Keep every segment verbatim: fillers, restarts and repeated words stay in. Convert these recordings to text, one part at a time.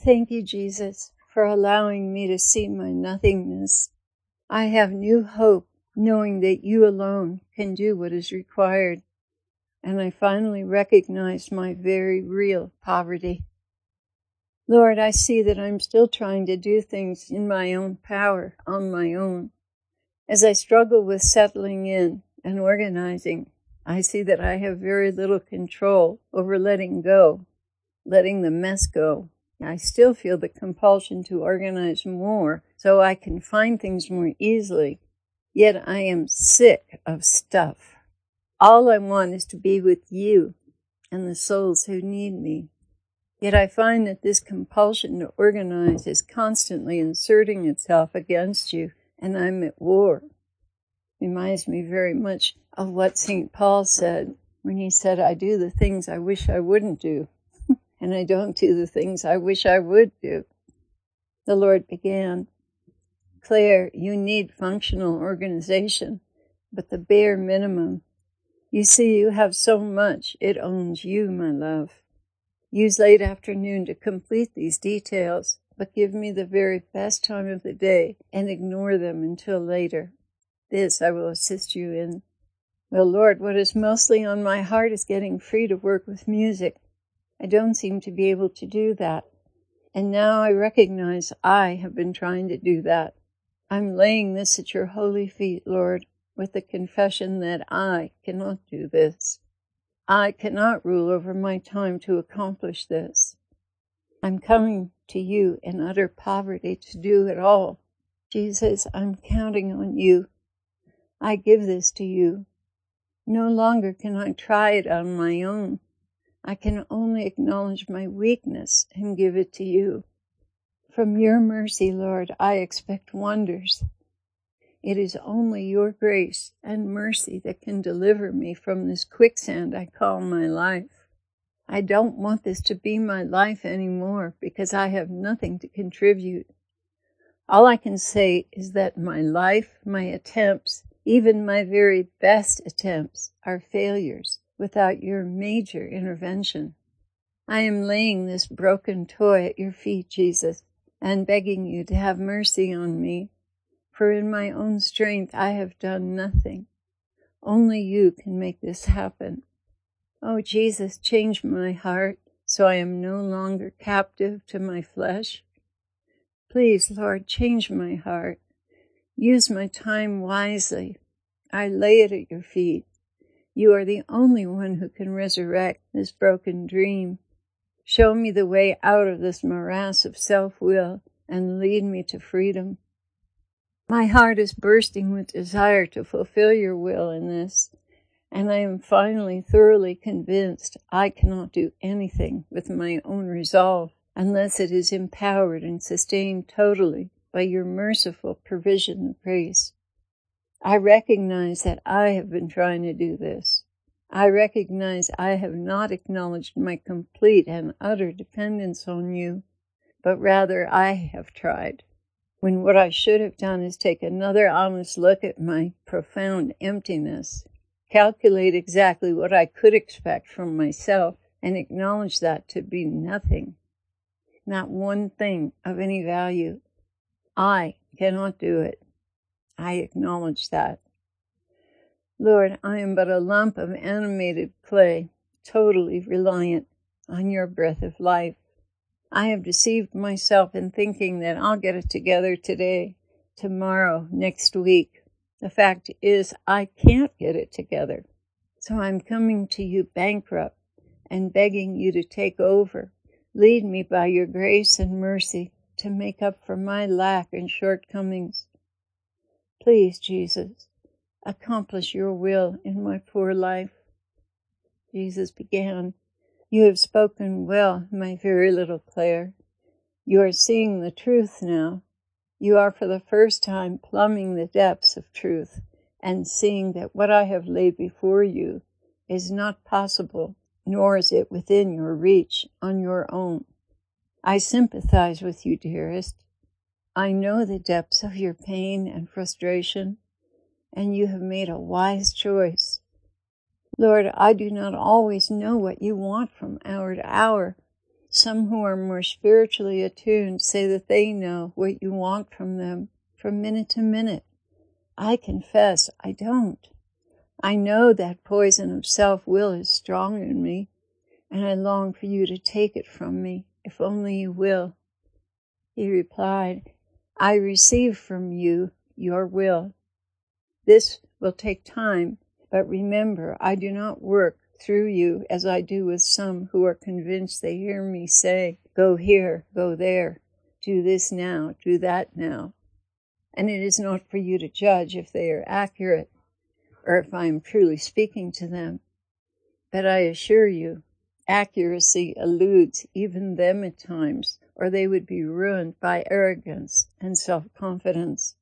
Thank you, Jesus, for allowing me to see my nothingness. I have new hope, knowing that you alone can do what is required. And I finally recognize my very real poverty. Lord, I see that I'm still trying to do things in my own power, on my own. As I struggle with settling in and organizing, I see that I have very little control over letting go, letting the mess go. I still feel the compulsion to organize more so I can find things more easily. Yet I am sick of stuff. All I want is to be with you and the souls who need me. Yet I find that this compulsion to organize is constantly inserting itself against you, and I'm at war. Reminds me very much of what Saint Paul said when he said, I do the things I wish I wouldn't do, and I don't do the things I wish I would do. The Lord began, Claire, you need functional organization, but the bare minimum. You see, you have so much, it owns you, my love. Use late afternoon to complete these details, but give me the very best time of the day and ignore them until later. This I will assist you in. Well, Lord, what is mostly on my heart is getting free to work with music. I don't seem to be able to do that. And now I recognize I have been trying to do that. I'm laying this at your holy feet, Lord, with the confession that I cannot do this. I cannot rule over my time to accomplish this. I'm coming to you in utter poverty to do it all. Jesus, I'm counting on you. I give this to you. No longer can I try it on my own. I can only acknowledge my weakness and give it to you. From your mercy, Lord, I expect wonders. It is only your grace and mercy that can deliver me from this quicksand I call my life. I don't want this to be my life anymore because I have nothing to contribute. All I can say is that my life, my attempts, even my very best attempts are failures without your major intervention. I am laying this broken toy at your feet, Jesus, and begging you to have mercy on me. For in my own strength I have done nothing. Only you can make this happen. Oh, Jesus, change my heart so I am no longer captive to my flesh. Please, Lord, change my heart. Use my time wisely. I lay it at your feet. You are the only one who can resurrect this broken dream. Show me the way out of this morass of self-will and lead me to freedom. My heart is bursting with desire to fulfill your will in this, and I am finally thoroughly convinced I cannot do anything with my own resolve unless it is empowered and sustained totally by your merciful provision and grace. I recognize that I have been trying to do this. I recognize I have not acknowledged my complete and utter dependence on you, but rather I have tried, when what I should have done is take another honest look at my profound emptiness, calculate exactly what I could expect from myself, and acknowledge that to be nothing, not one thing of any value. I cannot do it. I acknowledge that. Lord, I am but a lump of animated clay, totally reliant on your breath of life. I have deceived myself in thinking that I'll get it together today, tomorrow, next week. The fact is, I can't get it together. So I'm coming to you bankrupt and begging you to take over. Lead me by your grace and mercy to make up for my lack and shortcomings. Please, Jesus, accomplish your will in my poor life. Jesus began, You have spoken well, my very little Claire. You are seeing the truth now. You are for the first time plumbing the depths of truth and seeing that what I have laid before you is not possible, nor is it within your reach on your own. I sympathize with you, dearest. I know the depths of your pain and frustration, and you have made a wise choice. Lord, I do not always know what you want from hour to hour, Some who are more spiritually attuned say that they know what you want from them from minute to minute. I confess I don't. I know that poison of self-will is strong in me, and I long for you to take it from me, if only you will. He replied, I receive from you your will. This will take time, but remember, I do not work through you as I do with some who are convinced they hear me say, go here, go there, do this now, do that now. And it is not for you to judge if they are accurate or if I am truly speaking to them. But I assure you, accuracy eludes even them at times, or they would be ruined by arrogance and self-confidence.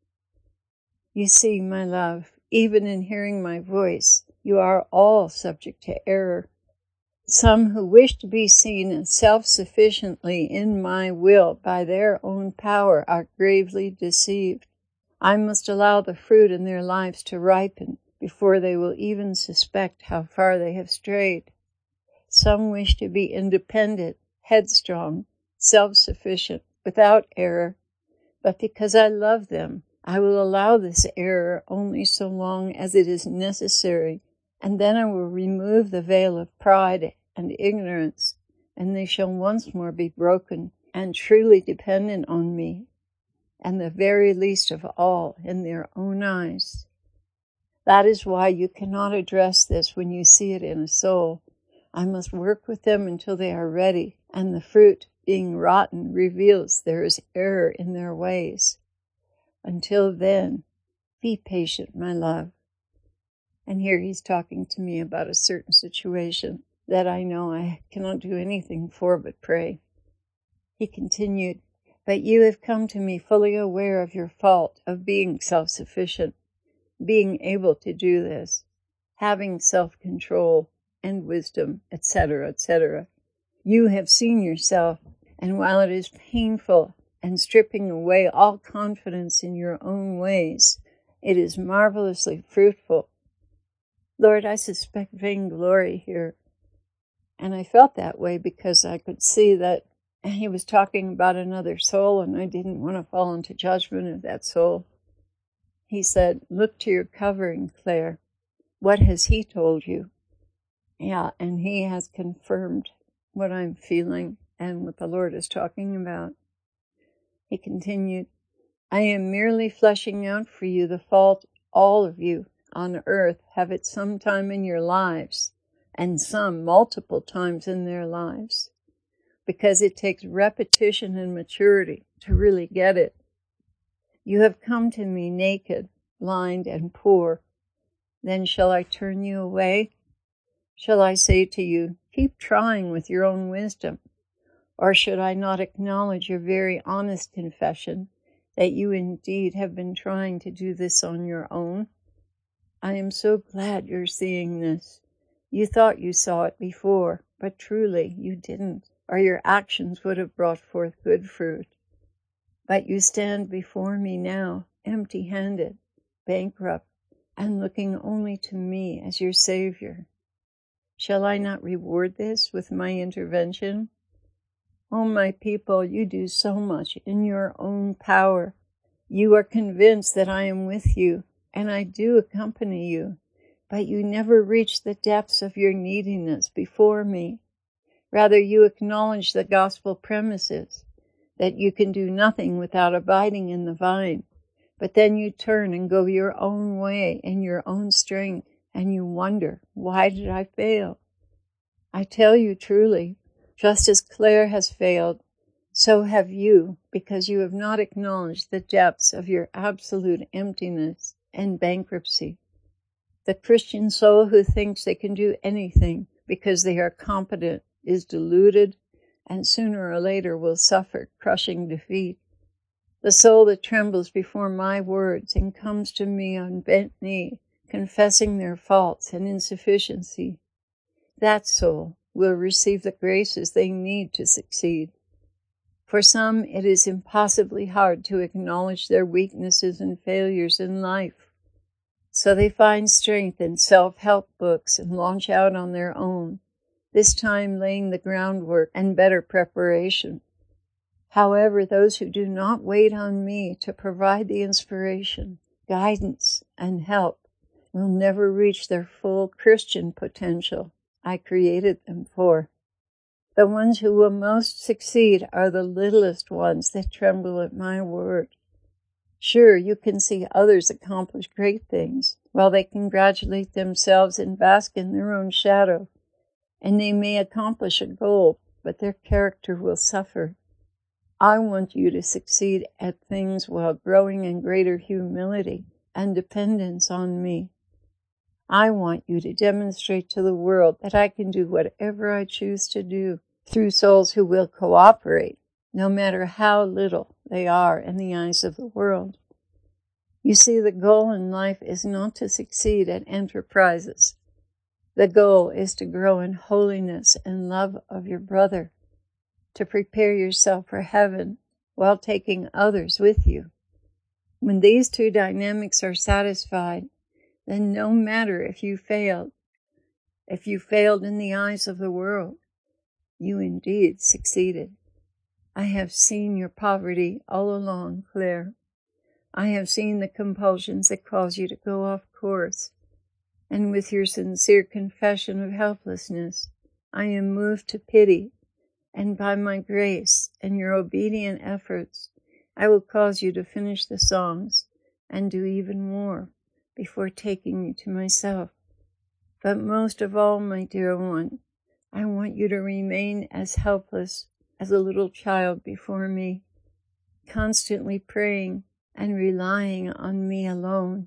You see, my love, even in hearing my voice, you are all subject to error. Some who wish to be seen as self-sufficiently in my will by their own power are gravely deceived. I must allow the fruit in their lives to ripen before they will even suspect how far they have strayed. Some wish to be independent, headstrong, self-sufficient, without error, but because I love them, I will allow this error only so long as it is necessary, and then I will remove the veil of pride and ignorance, and they shall once more be broken and truly dependent on me, and the very least of all in their own eyes. That is why you cannot address this when you see it in a soul. I must work with them until they are ready, and the fruit, being rotten, reveals there is error in their ways. Until then, be patient, my love. And here he's talking to me about a certain situation that I know I cannot do anything for but pray. He continued, but you have come to me fully aware of your fault of being self-sufficient, being able to do this, having self-control and wisdom, et cetera, et cetera. You have seen yourself, and while it is painful and stripping away all confidence in your own ways, it is marvelously fruitful. Lord, I suspect vainglory here. And I felt that way because I could see that he was talking about another soul, and I didn't want to fall into judgment of that soul. He said, look to your covering, Claire. What has he told you? Yeah, and he has confirmed what I'm feeling and what the Lord is talking about. He continued, I am merely fleshing out for you the fault all of you on earth have at some time in your lives, and some multiple times in their lives, because it takes repetition and maturity to really get it. You have come to me naked, blind, and poor. Then shall I turn you away? Shall I say to you, keep trying with your own wisdom? Or should I not acknowledge your very honest confession that you indeed have been trying to do this on your own? I am so glad you're seeing this. You thought you saw it before, but truly you didn't, or your actions would have brought forth good fruit. But you stand before me now, empty-handed, bankrupt, and looking only to me as your Savior. Shall I not reward this with my intervention? Oh, my people, you do so much in your own power. You are convinced that I am with you, and I do accompany you, but you never reach the depths of your neediness before me. Rather, you acknowledge the gospel premises, that you can do nothing without abiding in the vine, but then you turn and go your own way in your own strength, and you wonder, why did I fail? I tell you truly, just as Claire has failed, so have you, because you have not acknowledged the depths of your absolute emptiness and bankruptcy. The Christian soul who thinks they can do anything because they are competent is deluded, and sooner or later will suffer crushing defeat. The soul that trembles before my words and comes to me on bent knee, confessing their faults and insufficiency, that soul will receive the graces they need to succeed. For some, it is impossibly hard to acknowledge their weaknesses and failures in life. So they find strength in self-help books and launch out on their own. this time laying the groundwork and better preparation. However, those who do not wait on me to provide the inspiration, guidance, and help will never reach their full Christian potential I created them for. The ones who will most succeed are the littlest ones that tremble at my word. Sure, you can see others accomplish great things while they congratulate themselves and bask in their own shadow, and they may accomplish a goal, but their character will suffer. I want you to succeed at things while growing in greater humility and dependence on me. I want you to demonstrate to the world that I can do whatever I choose to do through souls who will cooperate, no matter how little they are in the eyes of the world. You see, the goal in life is not to succeed at enterprises. The goal is to grow in holiness and love of your brother, to prepare yourself for heaven while taking others with you. When these two dynamics are satisfied, then no matter if you failed, if you failed in the eyes of the world, you indeed succeeded. I have seen your poverty all along, Claire. I have seen the compulsions that cause you to go off course. And with your sincere confession of helplessness, I am moved to pity, and by my grace and your obedient efforts, I will cause you to finish the songs and do even more before taking you to myself. But most of all, my dear one, I want you to remain as helpless as a little child before me, constantly praying and relying on me alone.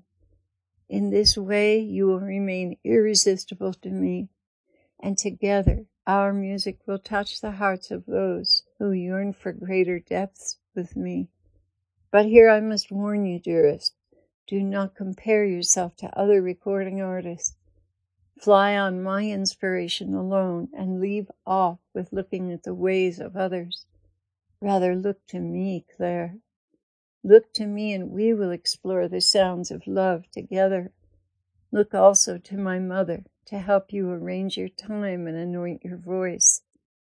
In this way, you will remain irresistible to me, and together our music will touch the hearts of those who yearn for greater depths with me. But here I must warn you, dearest, do not compare yourself to other recording artists. Fly on my inspiration alone and leave off with looking at the ways of others. Rather look to me, Claire. Look to me and we will explore the sounds of love together. Look also to my mother to help you arrange your time and anoint your voice.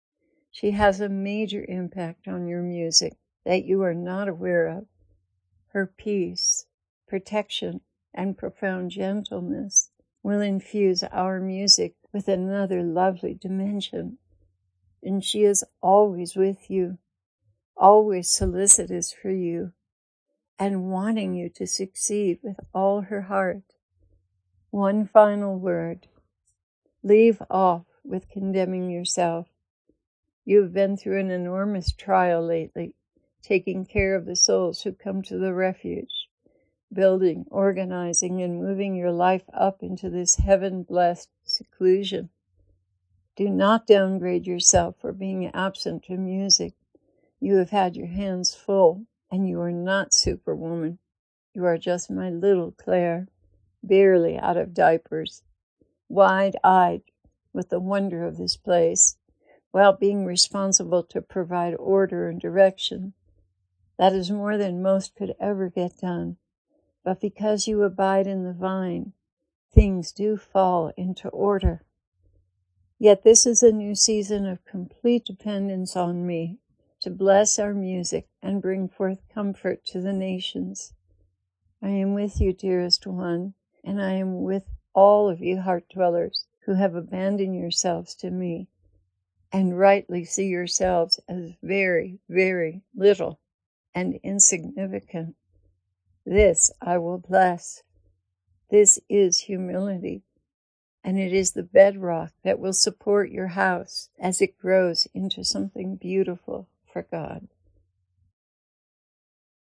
She has a major impact on your music that you are not aware of. Her peace, protection, and profound gentleness will infuse our music with another lovely dimension. And she is always with you, always solicitous for you, and wanting you to succeed with all her heart. One final word. Leave off with condemning yourself. You have been through an enormous trial lately, taking care of the souls who come to the refuge, building, organizing, and moving your life up into this heaven-blessed seclusion. Do not downgrade yourself for being absent from music. You have had your hands full, and you are not Superwoman. You are just my little Claire, barely out of diapers, wide-eyed with the wonder of this place, while being responsible to provide order and direction. That is more than most could ever get done. But because you abide in the vine, things do fall into order. Yet this is a new season of complete dependence on me to bless our music and bring forth comfort to the nations. I am with you, dearest one, and I am with all of you heart dwellers who have abandoned yourselves to me and rightly see yourselves as very, very little and insignificant. This I will bless. This is humility, and it is the bedrock that will support your house as it grows into something beautiful for God.